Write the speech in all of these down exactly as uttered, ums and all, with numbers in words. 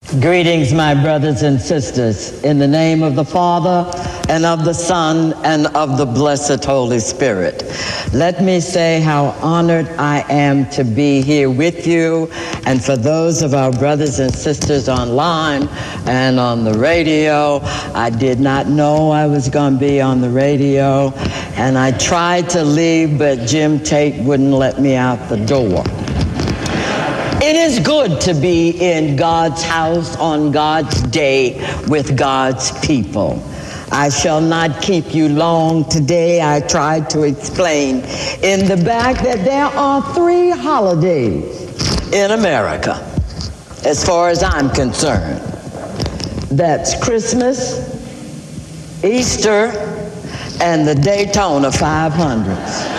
Greetings, my brothers and sisters, in the name of the Father, and of the Son, and of the blessed Holy Spirit. Let me say how honored I am to be here with you, and for those of our brothers and sisters online and on the radio. I did not know I was going to be on the radio, and I tried to leave, but Jim Tate wouldn't let me out the door. It is good to be in God's house on God's day with God's people. I shall not keep you long today. I tried to explain in the back that there are three holidays in America, as far as I'm concerned. That's Christmas, Easter, and the Daytona five hundreds.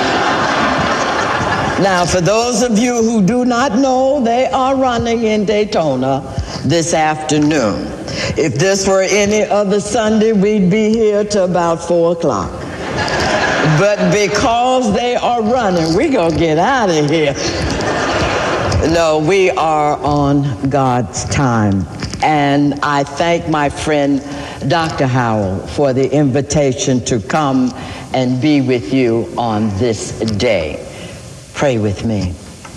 Now, for those of you who do not know, they are running in Daytona this afternoon. If this were any other Sunday, we'd be here till about four o'clock. But because they are running, we're going to get out of here. No, we are on God's time. And I thank my friend, Doctor Howell, for the invitation to come and be with you on this day. Pray with me.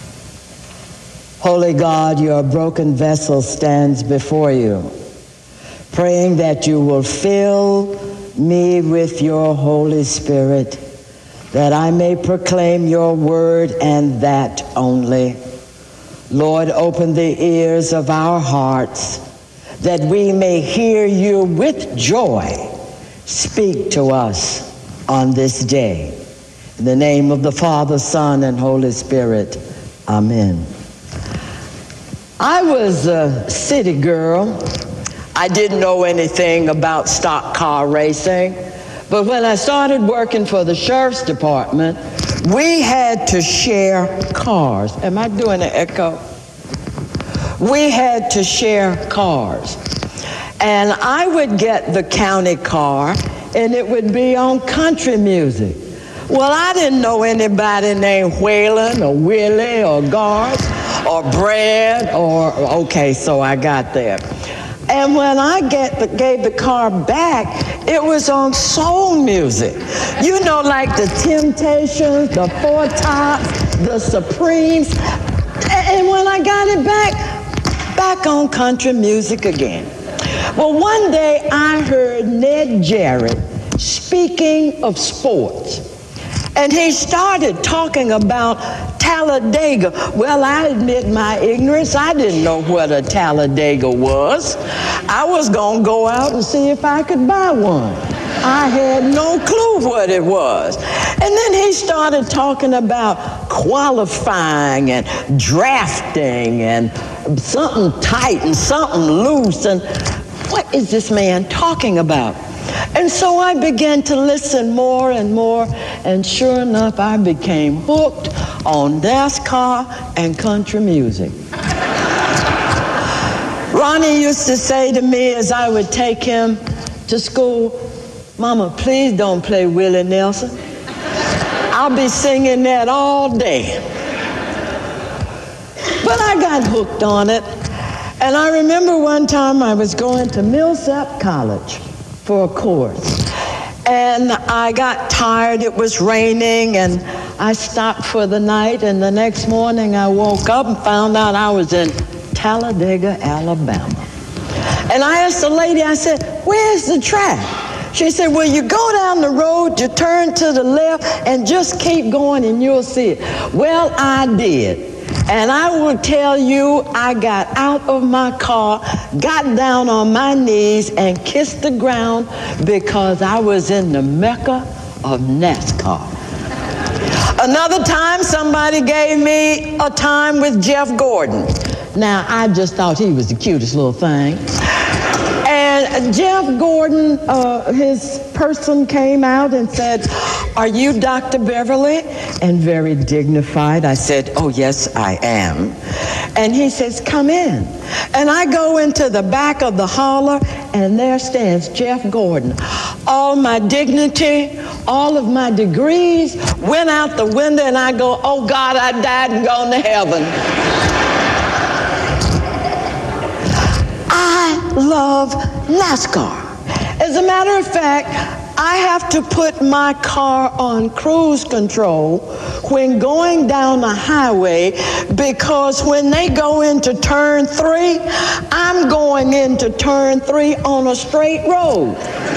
Holy God, your broken vessel stands before you, praying that you will fill me with your Holy Spirit, that I may proclaim your word and that only. Lord, open the ears of our hearts, that we may hear you with joy. Speak to us on this day. In the name of the Father, Son, and Holy Spirit, amen. I was a city girl. I didn't know anything about stock car racing, but when I started working for the sheriff's department, we had to share cars. Am I doing an echo? We had to share cars. And I would get the county car, and it would be on country music. Well, I didn't know anybody named Whalen or Willie or Garth or Brad or, okay, so I got there. And when I get the, gave the car back, it was on soul music. You know, like the Temptations, the Four Tops, the Supremes. And when I got it back, back on country music again. Well, one day I heard Ned Jarrett speaking of sports. And he started talking about Talladega. Well, I admit my ignorance. I didn't know what a Talladega was. I was going to go out and see if I could buy one. I had no clue what it was. And then he started talking about qualifying and drafting and something tight and something loose. And what is this man talking about? And so I began to listen more and more, and sure enough, I became hooked on NASCAR and country music. Ronnie used to say to me as I would take him to school, "Mama, please don't play Willie Nelson. I'll be singing that all day." But I got hooked on it. And I remember one time I was going to Millsap College for a course. And I got tired, it was raining, and I stopped for the night, and the next morning I woke up and found out I was in Talladega, Alabama. And I asked the lady, I said, "Where's the track?" She said, "Well, you go down the road, you turn to the left, and just keep going and you'll see it." Well, I did. And I will tell you, I got out of my car, got down on my knees, and kissed the ground because I was in the Mecca of NASCAR. Another time, somebody gave me a time with Jeff Gordon. Now, I just thought he was the cutest little thing. And Jeff Gordon, uh, his person came out and said, "Are you Doctor Beverly?" And very dignified, I said, "Oh, yes, I am." And he says, "Come in." And I go into the back of the holler, and there stands Jeff Gordon. All my dignity, all of my degrees went out the window, and I go, "Oh, God, I died and gone to heaven." love NASCAR. As a matter of fact, I have to put my car on cruise control when going down the highway, because when they go into turn three, I'm going into turn three on a straight road.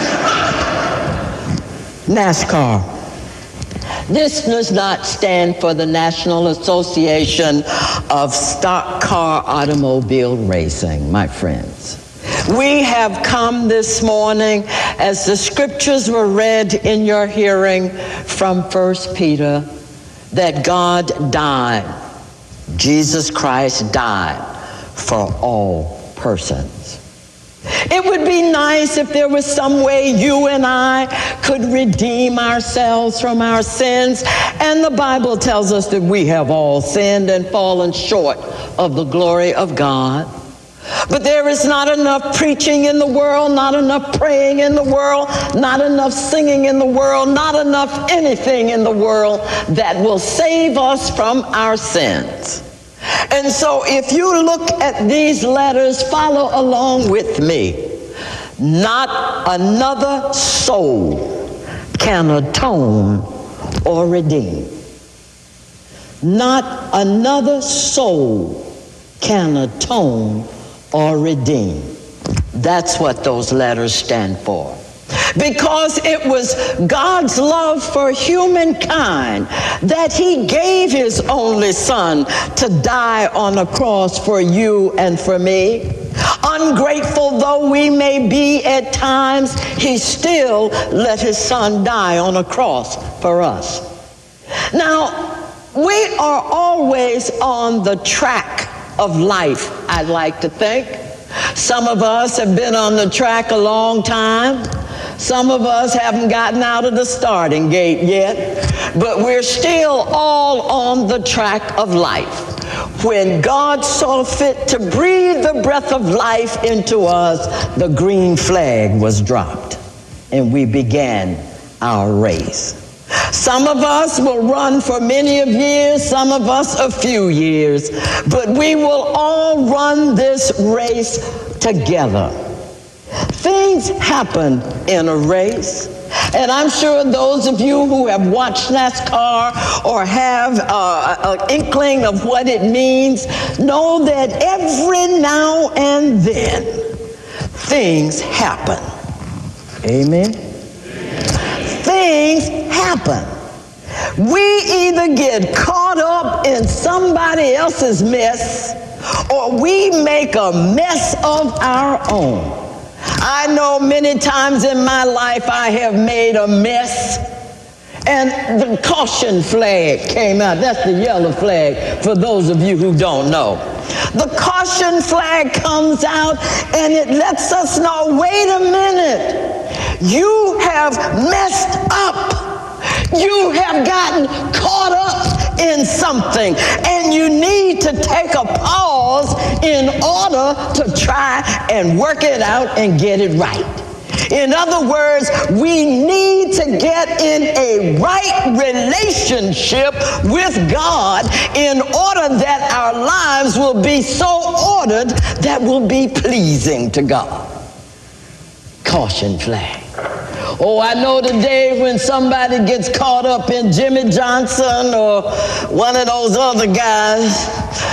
NASCAR. This does not stand for the National Association of Stock Car Automobile Racing, my friends. We have come this morning, as the scriptures were read in your hearing from First Peter, that God died, Jesus Christ died for all persons. It would be nice if there was some way you and I could redeem ourselves from our sins. And the Bible tells us that we have all sinned and fallen short of the glory of God. But there is not enough preaching in the world, not enough praying in the world, not enough singing in the world, not enough anything in the world that will save us from our sins. And so if you look at these letters, follow along with me. Not another soul can atone or redeem. Not another soul can atone or redeem. That's what those letters stand for. Because it was God's love for humankind that he gave his only son to die on a cross for you and for me. Ungrateful though we may be at times, he still let his son die on a cross for us. Now, we are always on the track of life, I'd like to think. Some of us have been on the track a long time. Some of us haven't gotten out of the starting gate yet, but we're still all on the track of life. When God saw fit to breathe the breath of life into us, the green flag was dropped, and we began our race. Some of us will run for many of years, some of us a few years, but we will all run this race together. Things happen in a race, and I'm sure those of you who have watched NASCAR or have uh, an inkling of what it means know that every now and then things happen. Amen? Things happen. We either get caught up in somebody else's mess, or we make a mess of our own. I know many times in my life I have made a mess, and the caution flag came out. That's the yellow flag for those of you who don't know. The caution flag comes out and it lets us know, wait a minute, you have messed up. You have gotten caught up in something, and you need to take a pause in order to try and work it out and get it right. In other words, we need to get in a right relationship with God in order that our lives will be so ordered that will be pleasing to God. Caution flag. Oh, I know the day when somebody gets caught up in Jimmy Johnson or one of those other guys,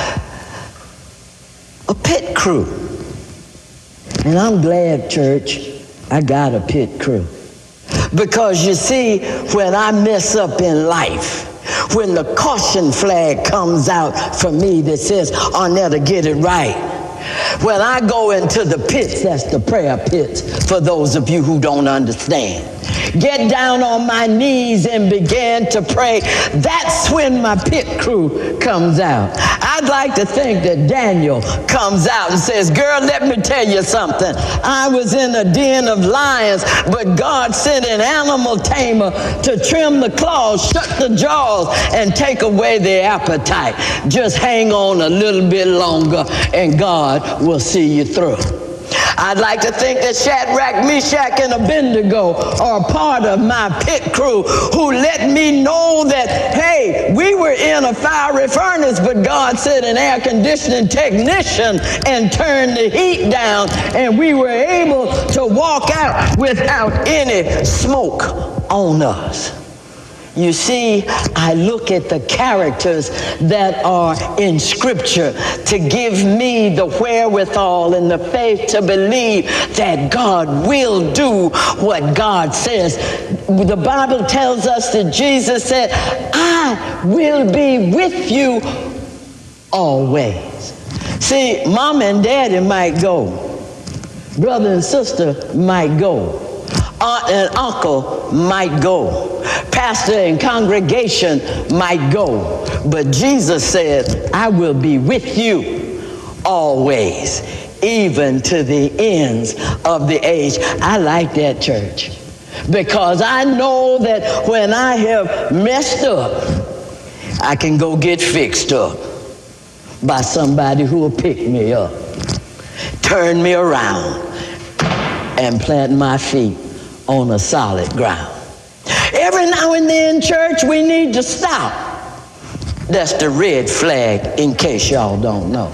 a pit crew. And I'm glad, church, I got a pit crew. Because you see, when I mess up in life, when the caution flag comes out for me that says, Arnetta, get it right. When I go into the pits, that's the prayer pits for those of you who don't understand. Get down on my knees and begin to pray. That's when my pit crew comes out. I'd like to think that Daniel comes out and says, girl, let me tell you something. I was in a den of lions, but God sent an animal tamer to trim the claws, shut the jaws, and take away the appetite. Just hang on a little bit longer, and God will see you through. I'd like to think that Shadrach, Meshach, and Abednego are part of my pit crew who let me know that, hey, we were in a fiery furnace, but God sent an air conditioning technician and turned the heat down, and we were able to walk out without any smoke on us. You see, I look at the characters that are in Scripture to give me the wherewithal and the faith to believe that God will do what God says. The Bible tells us that Jesus said, I will be with you always. See, mom and daddy might go. Brother and sister might go. Aunt and uncle might go. Pastor and congregation might go. But Jesus said, I will be with you always, even to the ends of the age. I like that, church, because I know that when I have messed up, I can go get fixed up by somebody who will pick me up, turn me around, and plant my feet on a solid ground. Every now and then, church, we need to stop. That's the red flag, in case y'all don't know.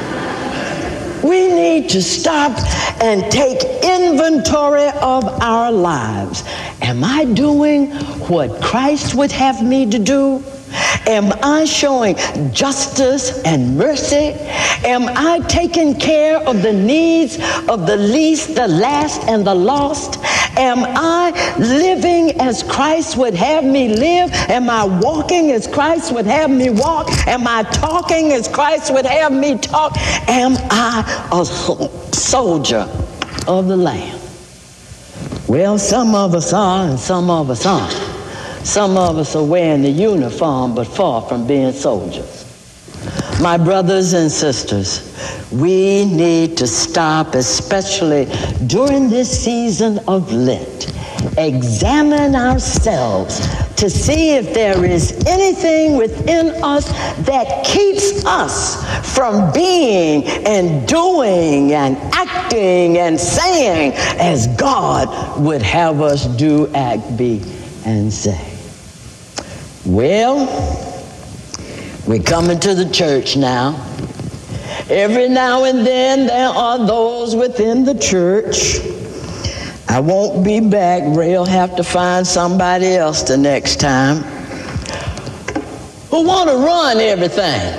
We need to stop and take inventory of our lives. Am I doing what Christ would have me to do? Am I showing justice and mercy? Am I taking care of the needs of the least, the last, and the lost? Am I living as Christ would have me live? Am I walking as Christ would have me walk? Am I talking as Christ would have me talk? Am I a soldier of the Lamb? Well, some of us are and some of us aren't. Some of us are wearing the uniform, but far from being soldiers. My brothers and sisters, we need to stop, especially during this season of Lent, examine ourselves to see if there is anything within us that keeps us from being and doing and acting and saying as God would have us do, act, be, and say. Well, we're coming to the church now. Every now and then there are those within the church. I won't be back. Ray'll have to find somebody else the next time who want to run everything.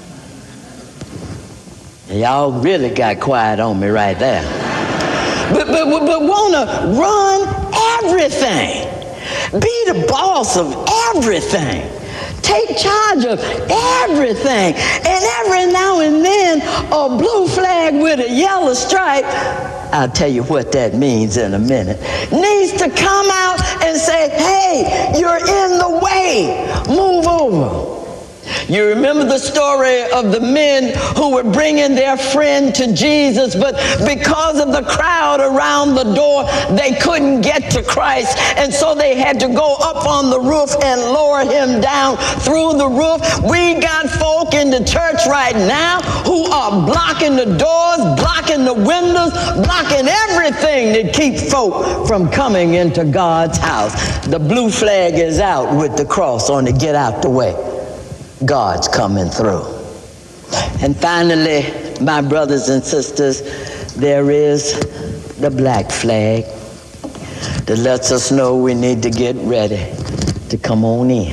Y'all really got quiet on me right there. But, but, but want to run everything. Be the boss of everything. Take charge of everything. And every now and then, a blue flag with a yellow stripe, I'll tell you what that means in a minute, needs to come out and say, hey, you're in the way. Move over. You remember the story of the men who were bringing their friend to Jesus, but because of the crowd around the door, they couldn't get to Christ, and so they had to go up on the roof and lower him down through the roof. We got folk in the church right now who are blocking the doors, blocking the windows, blocking everything that keeps folk from coming into God's house. The blue flag is out with the cross on it. Get out the way. God's coming through. And finally, my brothers and sisters, there is the black flag that lets us know we need to get ready to come on in.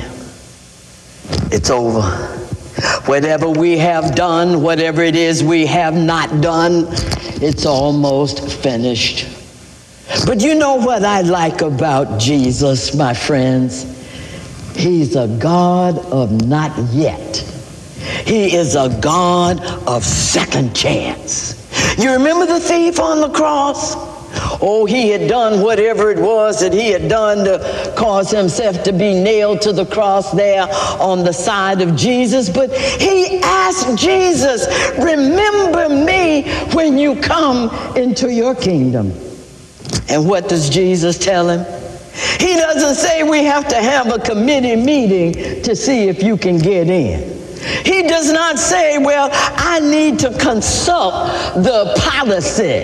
It's over. Whatever we have done, whatever it is we have not done, it's almost finished. But you know what I like about Jesus, my friends? He's a God of not yet. He is a God of second chance. You remember the thief on the cross? Oh, he had done whatever it was that he had done to cause himself to be nailed to the cross there on the side of Jesus. But he asked Jesus, remember me when you come into your kingdom. And what does Jesus tell him? He doesn't say we have to have a committee meeting to see if you can get in. He does not say, well, I need to consult the policy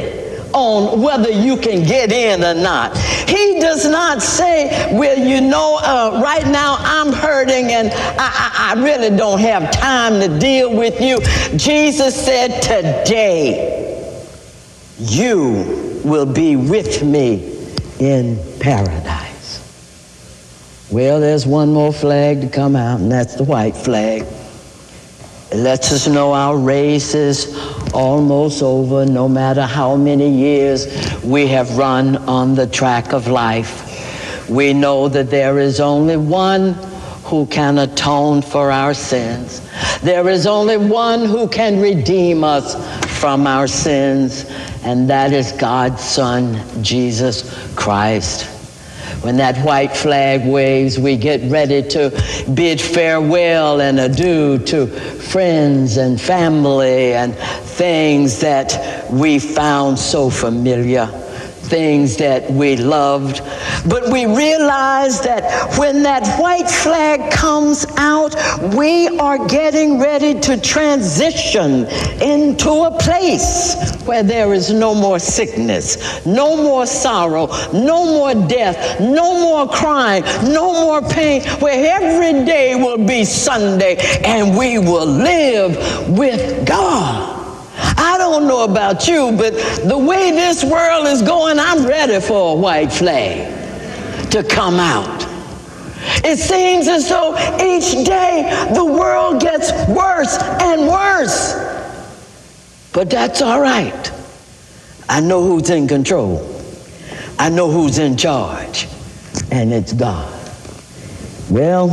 on whether you can get in or not. He does not say, well, you know, uh, right now I'm hurting and I, I, I really don't have time to deal with you. Jesus said, today you will be with me in paradise. Well, there's one more flag to come out, and that's the white flag. It lets us know our race is almost over, no matter how many years we have run on the track of life. We know that there is only one who can atone for our sins. There is only one who can redeem us from our sins, and that is God's Son, Jesus Christ. When that white flag waves, we get ready to bid farewell and adieu to friends and family and things that we found so familiar, things that we loved. But we realize that when that white flag comes out, we are getting ready to transition into a place where there is no more sickness, no more sorrow, no more death, no more crying, no more pain, where every day will be Sunday and we will live with God. I don't know about you, but the way this world is going, I'm ready for a white flag to come out. It seems as though each day the world gets worse and worse. But that's all right. I know who's in control. I know who's in charge, and it's God. Well,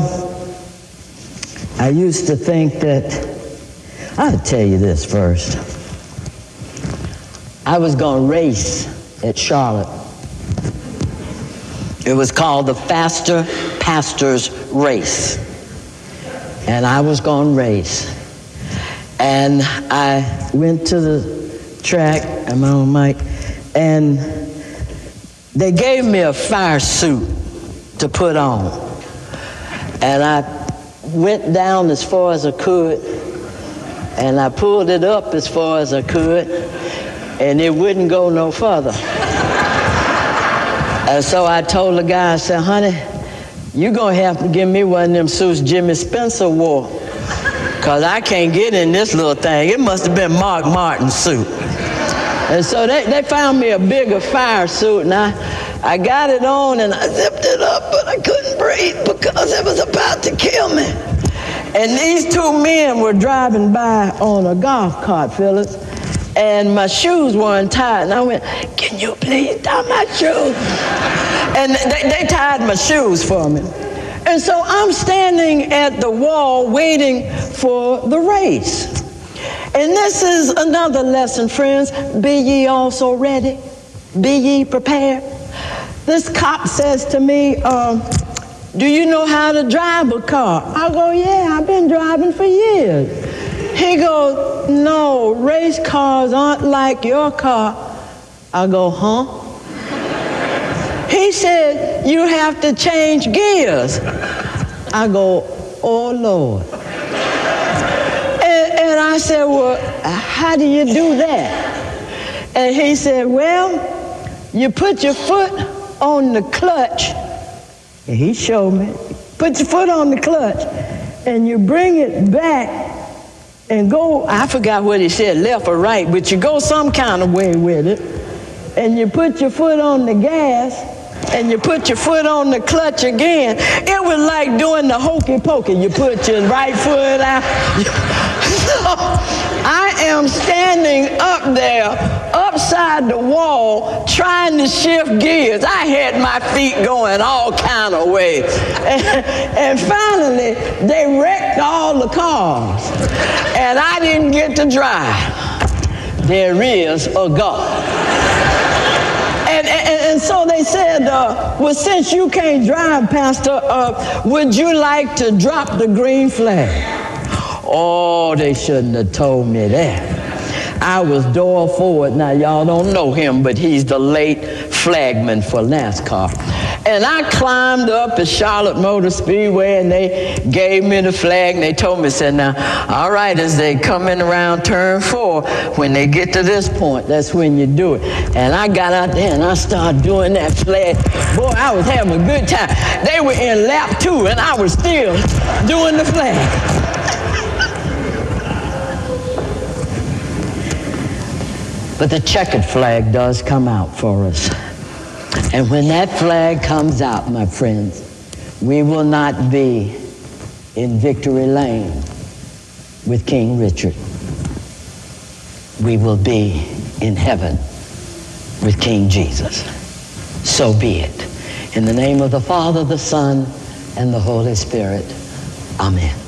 I used to think that, I'll tell you this first. I was going to race at Charlotte. It was called the Faster Pastors Race. And I was going to race. And I went to the track, am I on mic? And they gave me a fire suit to put on. And I went down as far as I could. And I pulled it up as far as I could. And it wouldn't go no further. And so I told the guy, I said, honey, you're going to have to give me one of them suits Jimmy Spencer wore, because I can't get in this little thing. It must have been Mark Martin's suit. And so they, they found me a bigger fire suit, and I, I got it on, and I zipped it up, but I couldn't breathe because it was about to kill me. And these two men were driving by on a golf cart, Phyllis. And my shoes were untied. And I went, can you please tie my shoes? And they, they tied my shoes for me. And so I'm standing at the wall waiting for the race. And this is another lesson, friends. Be ye also ready. Be ye prepared. This cop says to me, um, do you know how to drive a car? I go, yeah, I've been driving for years. He goes, no, race cars aren't like your car. I go, huh? He said, you have to change gears. I go, oh, Lord. And, and I said, well, how do you do that? And he said, well, you put your foot on the clutch. And he showed me. Put your foot on the clutch, and you bring it back and go, I forgot what he said, left or right, but you go some kind of way with it, and you put your foot on the gas, and you put your foot on the clutch again. It was like doing the hokey pokey. You put your right foot out. So I am standing up there, upside the wall, trying to shift gears. I had my feet going all kind of ways. And, and finally, they wrecked all the cars. And I didn't get to drive. There is a God. And, and, and so they said, uh, well, since you can't drive, Pastor, uh, would you like to drop the green flag? Oh, they shouldn't have told me that. I was Doyle Ford. Now, y'all don't know him, but he's the late flagman for NASCAR. And I climbed up at Charlotte Motor Speedway, and they gave me the flag, and they told me, said, now, all right, as they come in around turn four, when they get to this point, that's when you do it. And I got out there, and I started doing that flag. Boy, I was having a good time. They were in lap two, and I was still doing the flag. But the checkered flag does come out for us. And when that flag comes out, my friends, we will not be in Victory Lane with King Richard. We will be in heaven with King Jesus. So be it. In the name of the Father, the Son, and the Holy Spirit. Amen.